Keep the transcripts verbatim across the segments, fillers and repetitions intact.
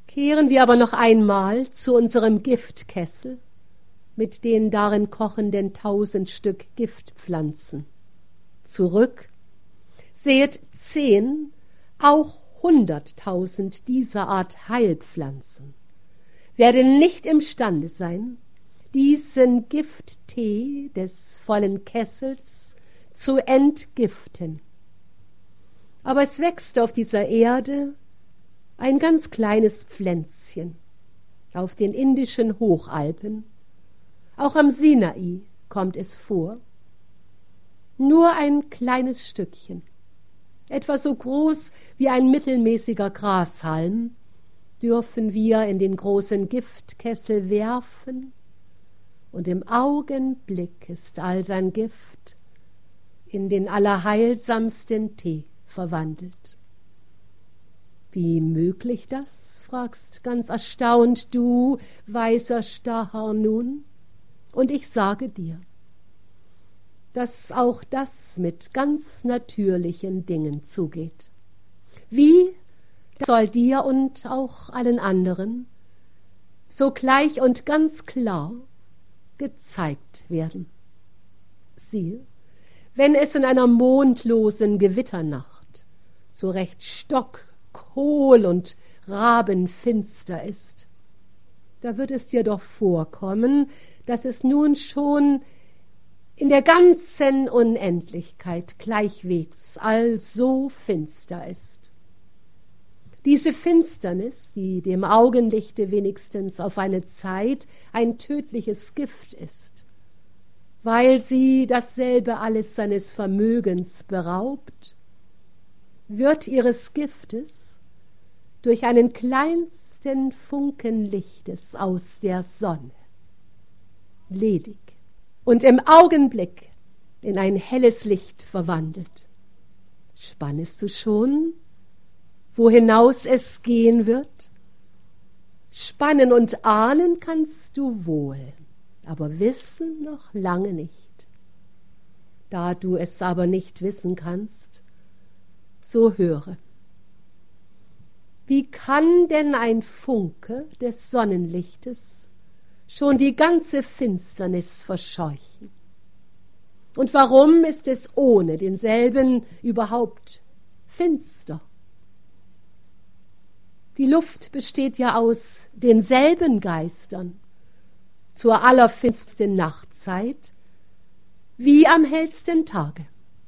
Kehren wir aber noch einmal zu unserem Giftkessel mit den darin kochenden tausend Stück Giftpflanzen zurück. Sehet zehn, auch hunderttausend dieser Art Heilpflanzen werden nicht imstande sein, diesen Gifttee des vollen Kessels zu entgiften. Aber es wächst auf dieser Erde ein ganz kleines Pflänzchen auf den indischen Hochalpen. Auch am Sinai kommt es vor. Nur ein kleines Stückchen, etwa so groß wie ein mittelmäßiger Grashalm, dürfen wir in den großen Giftkessel werfen, und im Augenblick ist all sein Gift in den allerheilsamsten Tee verwandelt. Wie möglich das, fragst ganz erstaunt du, weiser Stahar nun, und ich sage dir, dass auch das mit ganz natürlichen Dingen zugeht. Wie soll dir und auch allen anderen sogleich und ganz klar gezeigt werden. Siehe, wenn es in einer mondlosen Gewitternacht so recht stock, kohl und rabenfinster ist, da wird es dir doch vorkommen, dass es nun schon in der ganzen Unendlichkeit gleichwegs also finster ist. Diese Finsternis, die dem Augenlichte wenigstens auf eine Zeit ein tödliches Gift ist, weil sie dasselbe alles seines Vermögens beraubt, wird ihres Giftes durch einen kleinsten Funken Lichtes aus der Sonne ledig und im Augenblick in ein helles Licht verwandelt. Spannest du schon, wo hinaus es gehen wird? Spannen und ahnen kannst du wohl, aber wissen noch lange nicht. Da du es aber nicht wissen kannst, so höre. Wie kann denn ein Funke des Sonnenlichtes schon die ganze Finsternis verscheuchen? Und warum ist es ohne denselben überhaupt finster? Die Luft besteht ja aus denselben Geistern zur allerfinstersten Nachtzeit wie am hellsten Tage.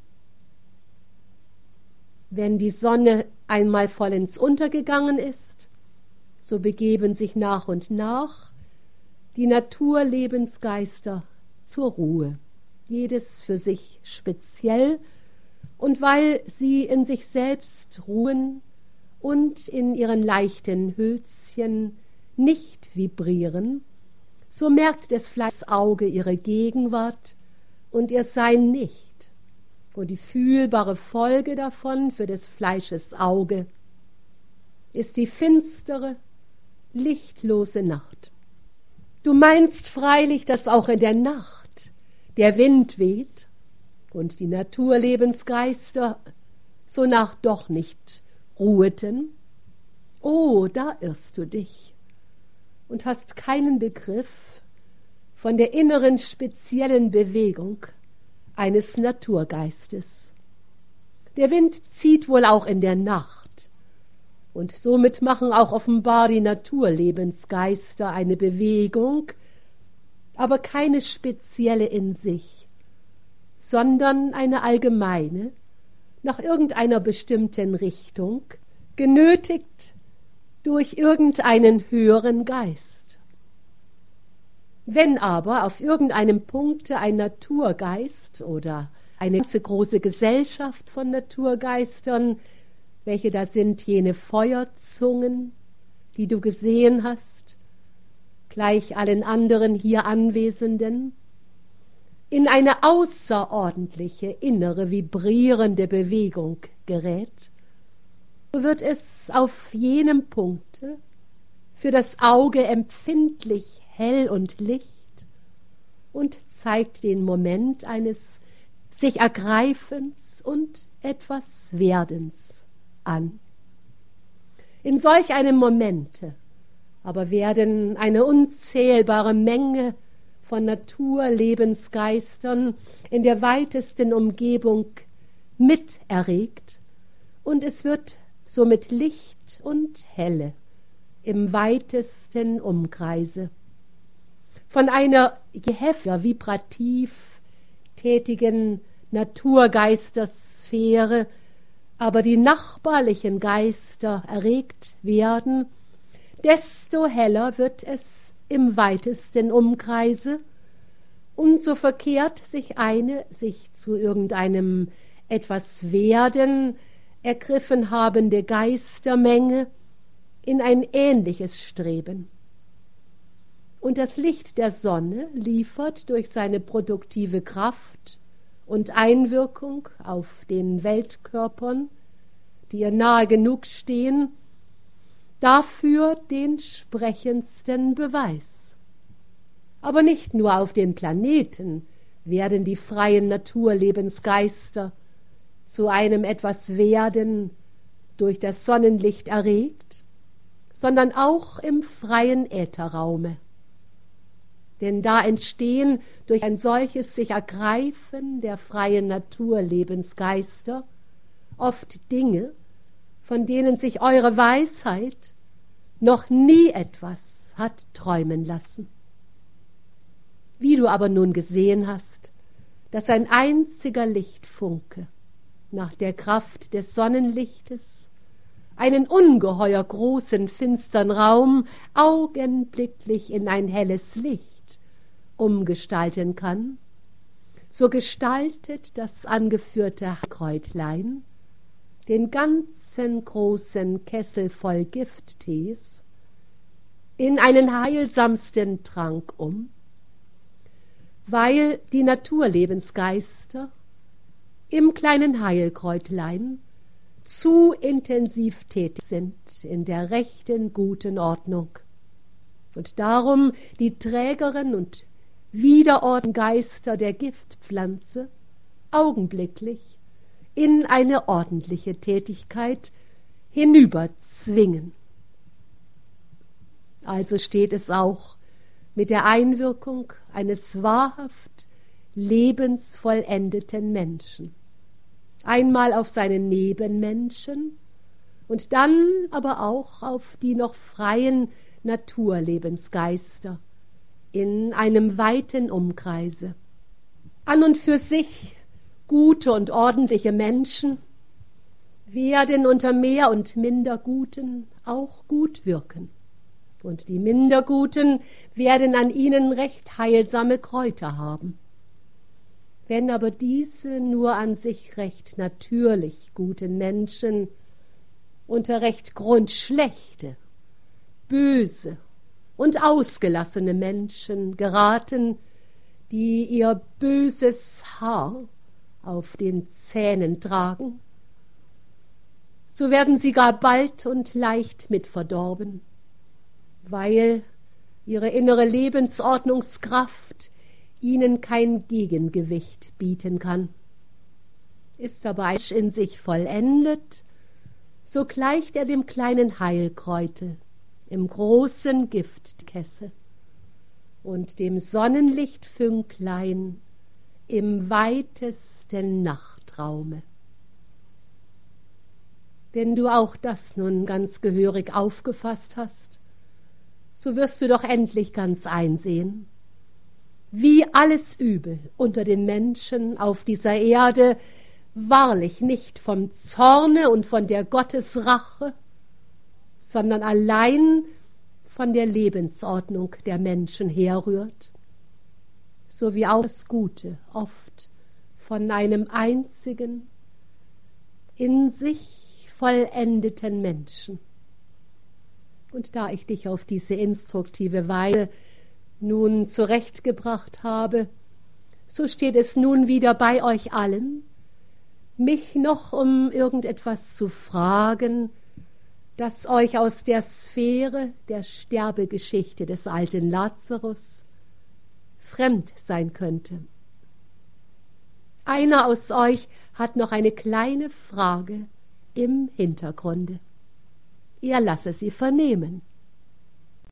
Wenn die Sonne einmal vollends untergegangen ist, so begeben sich nach und nach die Naturlebensgeister zur Ruhe, jedes für sich speziell, und weil sie in sich selbst ruhen und in ihren leichten Hülzchen nicht vibrieren, so merkt des Fleisches Auge ihre Gegenwart und ihr Sein nicht. Und die fühlbare Folge davon für des Fleisches Auge ist die finstere, lichtlose Nacht. Du meinst freilich, dass auch in der Nacht der Wind weht und die Naturlebensgeister sonach doch nicht ruheten? Oh, da irrst du dich und hast keinen Begriff von der inneren speziellen Bewegung eines Naturgeistes. Der Wind zieht wohl auch in der Nacht, und somit machen auch offenbar die Naturlebensgeister eine Bewegung, aber keine spezielle in sich, sondern eine allgemeine, nach irgendeiner bestimmten Richtung, genötigt durch irgendeinen höheren Geist. Wenn aber auf irgendeinem Punkte ein Naturgeist oder eine ganze große Gesellschaft von Naturgeistern, welche da sind jene Feuerzungen, die du gesehen hast, gleich allen anderen hier Anwesenden, in eine außerordentliche, innere, vibrierende Bewegung gerät, so wird es auf jenem Punkte für das Auge empfindlich hell und licht und zeigt den Moment eines sich Ergreifens und etwas Werdens an. In solch einem Momente aber werden eine unzählbare Menge von Naturlebensgeistern in der weitesten Umgebung miterregt, und es wird somit Licht und Helle im weitesten Umkreise. Von einer je heftiger vibrativ tätigen Naturgeistersphäre aber die nachbarlichen Geister erregt werden, desto heller wird es im weitesten Umkreise, und so verkehrt sich eine sich zu irgendeinem etwas Werden ergriffen habende Geistermenge in ein ähnliches Streben. Und das Licht der Sonne liefert durch seine produktive Kraft und Einwirkung auf den Weltkörpern, die ihr nahe genug stehen, dafür den sprechendsten Beweis. Aber nicht nur auf den Planeten werden die freien Naturlebensgeister zu einem etwas Werden durch das Sonnenlicht erregt, sondern auch im freien Ätherraume. Denn da entstehen durch ein solches sich Ergreifen der freien Naturlebensgeister oft Dinge, von denen sich eure Weisheit noch nie etwas hat träumen lassen. Wie du aber nun gesehen hast, dass ein einziger Lichtfunke nach der Kraft des Sonnenlichtes einen ungeheuer großen, finstern Raum augenblicklich in ein helles Licht umgestalten kann, so gestaltet das angeführte Kräutlein den ganzen großen Kessel voll Gifttees in einen heilsamsten Trank um, weil die Naturlebensgeister im kleinen Heilkräutlein zu intensiv tätig sind in der rechten, guten Ordnung und darum die Trägerin und Wiederordengeister der Giftpflanze augenblicklich in eine ordentliche Tätigkeit hinüberzwingen. Also steht es auch mit der Einwirkung eines wahrhaft lebensvollendeten Menschen, einmal auf seine Nebenmenschen und dann aber auch auf die noch freien Naturlebensgeister in einem weiten Umkreise. An und für sich gute und ordentliche Menschen werden unter mehr und minder Guten auch gut wirken. Und die Minderguten werden an ihnen recht heilsame Kräuter haben. Wenn aber diese nur an sich recht natürlich guten Menschen unter recht grundschlechte, böse und ausgelassene Menschen geraten, die ihr böses Haar auf den Zähnen tragen, so werden sie gar bald und leicht mitverdorben, weil ihre innere Lebensordnungskraft ihnen kein Gegengewicht bieten kann. Ist aber ein Mensch in sich vollendet, so gleicht er dem kleinen Heilkräutel im großen Giftkessel und dem Sonnenlichtfünklein im weitesten Nachtraume. Wenn du auch das nun ganz gehörig aufgefasst hast, so wirst du doch endlich ganz einsehen, wie alles Übel unter den Menschen auf dieser Erde wahrlich nicht vom Zorne und von der Gottesrache, sondern allein von der Lebensordnung der Menschen herrührt, so wie auch das Gute oft von einem einzigen, in sich vollendeten Menschen. Und da ich dich auf diese instruktive Weise nun zurechtgebracht habe, so steht es nun wieder bei euch allen, mich noch um irgendetwas zu fragen, das euch aus der Sphäre der Sterbegeschichte des alten Lazarus fremd sein könnte. Einer aus euch hat noch eine kleine Frage im Hintergrunde. Er lasse sie vernehmen.